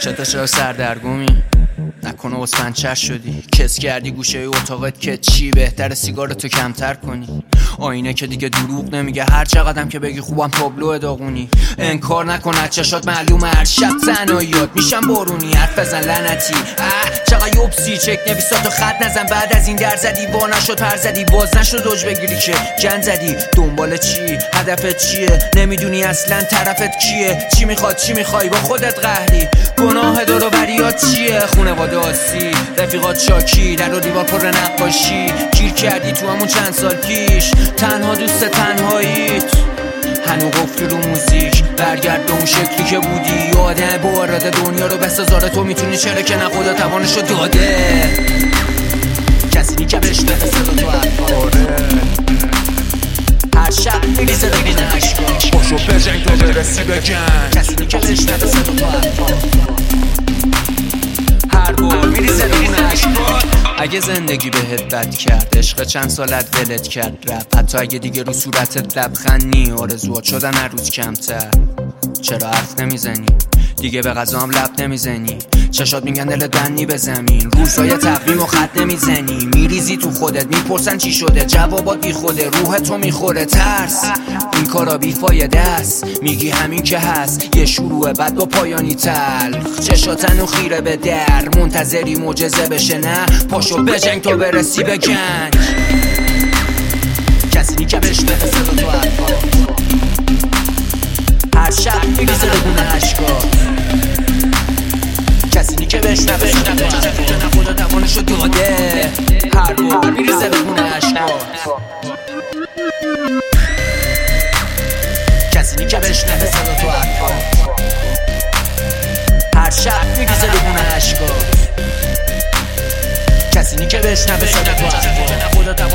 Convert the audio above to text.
چرا سردرگمی نکنه واسه پنچر شدی، کس کردی گوشه اتاقت که چی بهتره سیگارتو کمتر کنی. آینه که دیگه دروغ نمیگه، هر چقدرم که بگی خوبم تابلو داغونی. انکار نکن از چشات معلومه هر شب تنهاییات میشم بارونی. حرف بزن لعنتی چقدر یوبسی، چک نویساتو خط نزن. بعد از این در زدی وا نشد پر زدی، باز نشد اوج بگیری که گند زدی. دنبال چی؟ هدفت چیه؟ نمیدونی اصلا طرفت کیه. چی میخواد چی میخوای با خودت قهری. گناه دور و بریات چیه؟ خونواده آسی، رفیقات شاکی، در و دیوار پر نقاشی. گیر کردی تو همون چند سال پیش، تنها دوست تنهاییت. هنو قفلی رو موزیک، برگرد به اون شکلی که بودی. آدم با اراده دنیا رو بسازاره، تو میتونی چرا که نه خدا توانشو داده. کسی نی که بشنه صدا تو حرفا، هر شب میریزه بگین عشقا. باشو بجنگ تا برسی بگن. کسی نی که بشنه صدا تو حرفا، هر بار میریزه بگین عشقا. اگه زندگی بهت بد کرد، عشق چند سالت ولت کرد رفت، حتی اگه دیگه رو صورتت لبخند نی، آرزوات شدن هر روز کمتر. چرا حرف نمیزنی؟ دیگه به غذام لب نمیزنی؟ چشات میگن دلت بندی به زمین، روزای تقویم و خط نمیزنی. میریزی تو خودت، میپرسن چی شده، جوابات بی خوده، روح تو میخوره ترس. این کارا بیفایده است، میگی همین که هست، یه شروع بعد با پایانی تلخ. چشاتن و خیره به در، منتظری معجزه بشه نه؟ پاشو بجنگ تا برسی به گنج. کسی نی که بشنه صدا تو حرفا، هر شب میریزه بگونه عشقا. کسی نی که بشنه نه خدا توانشو داده. هر بار میریزه بگونه عشقا. کسی نی که بشنه صدا تو حرفا، هر شب میریزه بگونه عشقا. کسی نی که بشنه صدا تو حرفا،